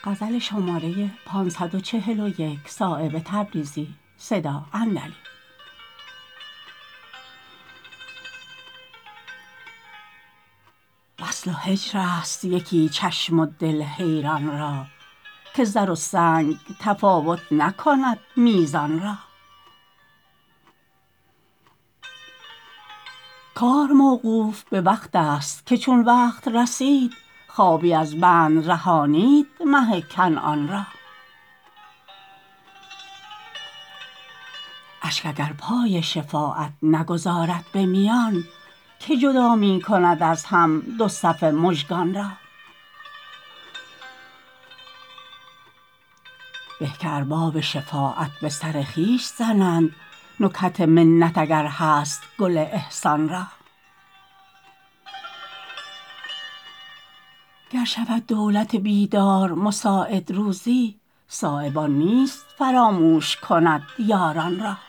وصل و هجرست یکی چشم و دل حیران را که زر و سنگ تفاوت نکند میزان را کار موقوف به وقت است که چون وقت رسید خوابی از بند رهانید مه کنعان را اشک اگر پای شفاعت نگذارد به میان که جدا می کند از هم دو صف مژگان را به که ارباب شفاعت به سر خویش زنند نکهت منت اگر هست گل احسان را گر شود دولت بیدار مساعد روزی صایب آن نیست فراموش کند یاران را